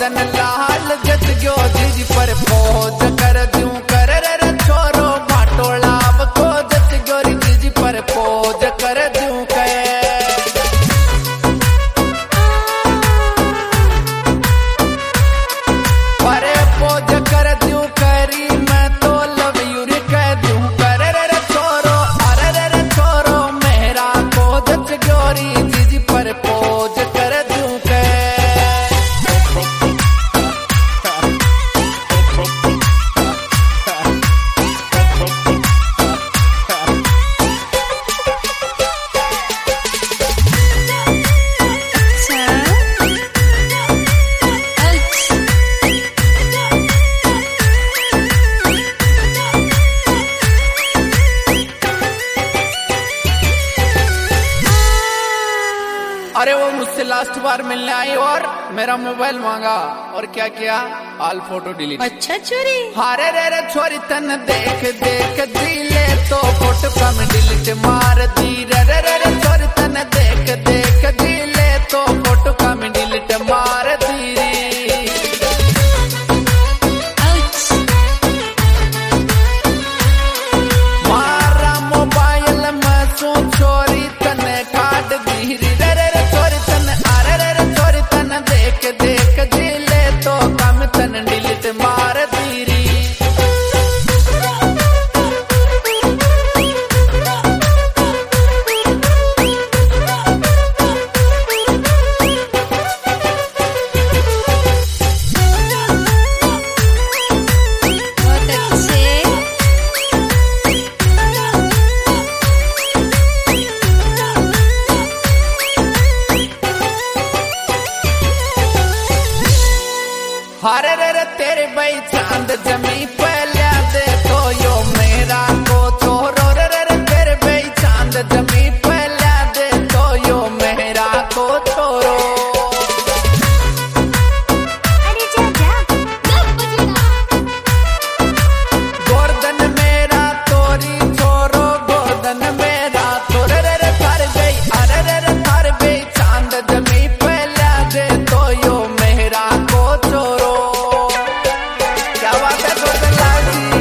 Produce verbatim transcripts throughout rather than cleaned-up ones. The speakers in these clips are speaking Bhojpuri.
गोर्धन लाल जस गयो जीजी पर खोज कर दूं कर रे छोरो भाटोलाव को जस गयो जीजी पर खोज कर दूं के पर खोज कर दूं करी मैं तो लव यू रे कह दूं कर रे छोरो अरे रे छोरो मेरा को जस गयो जीजी पर खोज कर दूं के अरे वो मुझसे लास्ट बार मिलने आई और मेरा मोबाइल मांगा और क्या किया ऑल फोटो डिलीट। अच्छा चोरी हारे रे रे छोरी तन देख देख दिले तो फोटो कम डिलीट मार दी रे रे रे छोरी तन देख देख दिले तो फोटो कम डिलीट मार दी मारा मोबाइल में सो छोरी तन काट दी रे देख देख दिले तो कम तन डिलीट मार दीरी बहुत अच्छे हरे रे रे तेरे भाई चांद जमी पे ल्या दे तो यो मेरा को छोरो रे रे रे तेरे भाई चांद जमी पे ल्या दे तो यो मेरा को छोरो अरे जा जा गोर्धन मेरा तोरी छोरो गोर्धन मेरा तोरे रे रे थार गई अरे रे रे थार गई चांद जमी पे ल्या दे तो यो मेरा को छोरो क्या बात है गोर्धन लाल जी।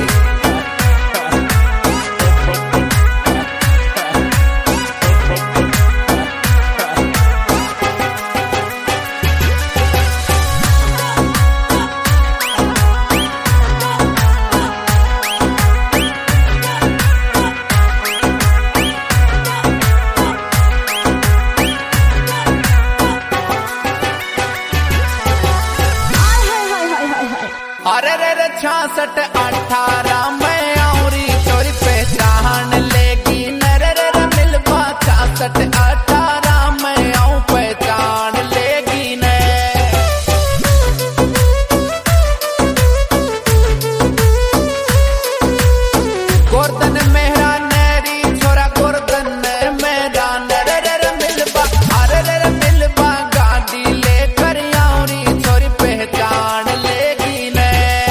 अरे रे रे छियासठ अठारह में औरी चोरी पहचान लेगी न रे रे रे मिलवा छियासठ अठारह में आऊं पहचान लेगी न गोर्धन मेरा नेरी छोरा गोर्धन मेरा न रे रे रे मिलवा अरे रे रे मिलवा गाड़ी लेकर औरी छोरी पहचान लेगी न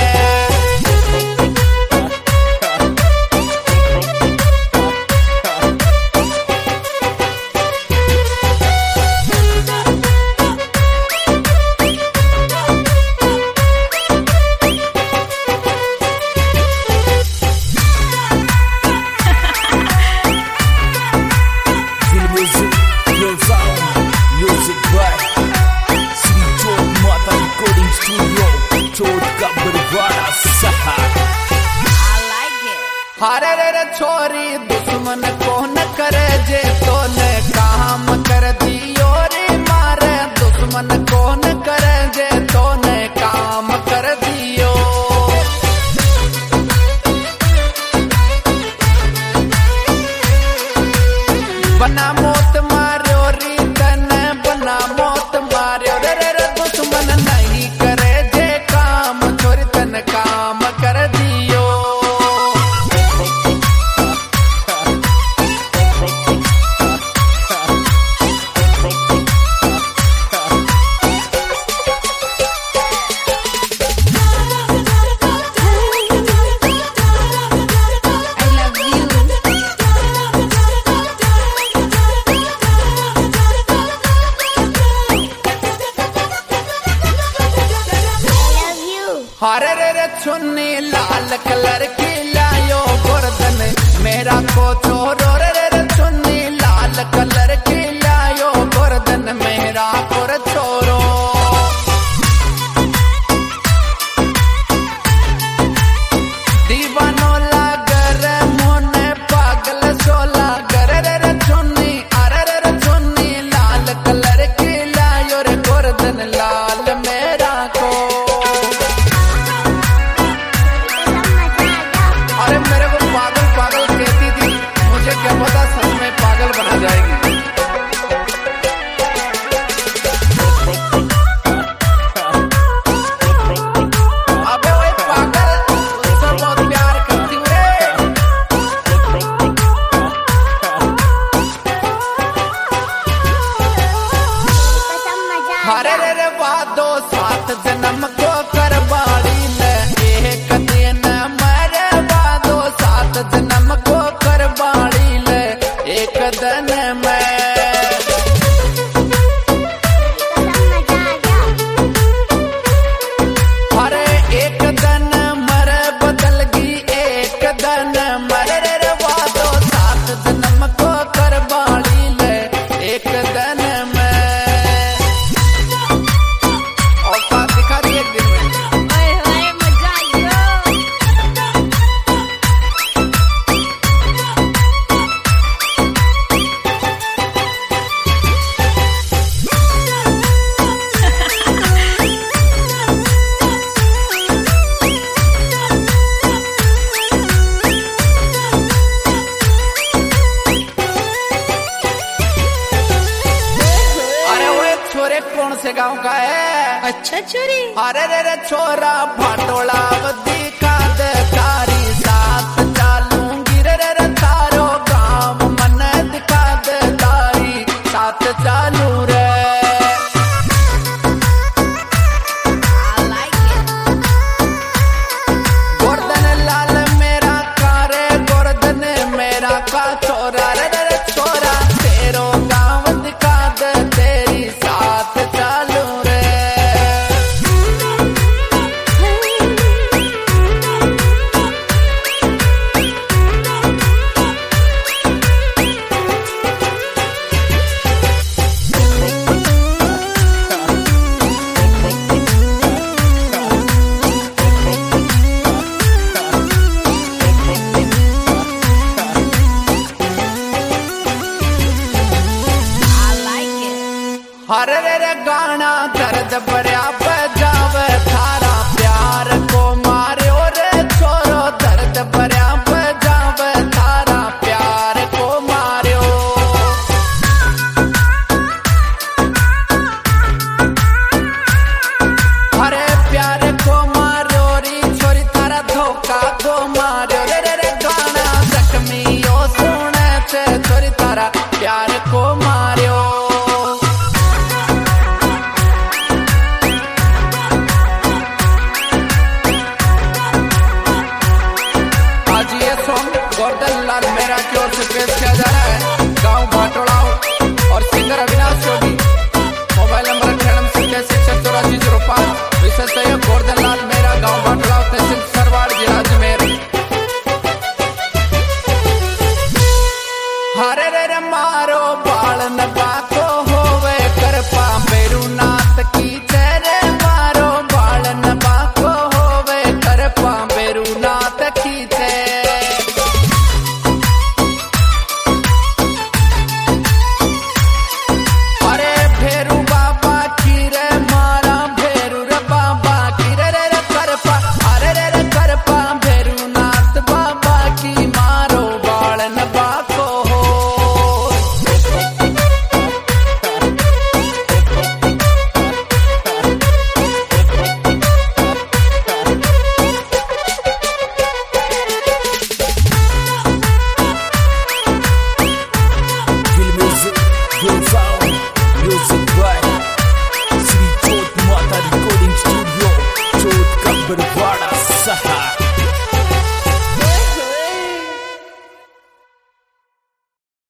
हरे रे रे छोरी दुश्मन कौन करे जे तो ने काम कर दियो रे मारे दुश्मन कौन करे जे तो ने काम कर दियो बना मौत मारो री तन बना मौत मारो रे रे रे दुश्मन नहीं करे जे काम छोरी तन काम कर दियो अरे रे रे चुन्नी लाल कलर की लायो गर्दन मेरा को छोरो रे रे रे चुन्नी लाल कलर की लायो गर्दन मेरा को छोरो दीवानो लागर मोने पागल सोला गर रे रे चुन्नी अरे रे रे चुन्नी लाल कलर की लायो रे गर्दन लाल मेरा को अरे मेरे को पागल पागल कहती थी मुझे क्या पता सच में पागल बना जाएगी। अबे ओए पागल तुझसे बहुत प्यार करती हूँ रे। अरे रे रे वादो सात जन्म को कर बाड़ी ले एक दिन मरे वादो सात जन्म को कर बाड़ी ले एक दिन में अरे एक दिन मरे बदल गई एक दिन मरे रे रे वादो सात जन्म को कर बाड़ी ले एक दिन में और साथ दिखा दी एक दिन में। ओए होए मजा आयो। अरे वो छोरे कौन से गांव का है? अच्छा चोरी। अरे रे रे छोरा भाटोला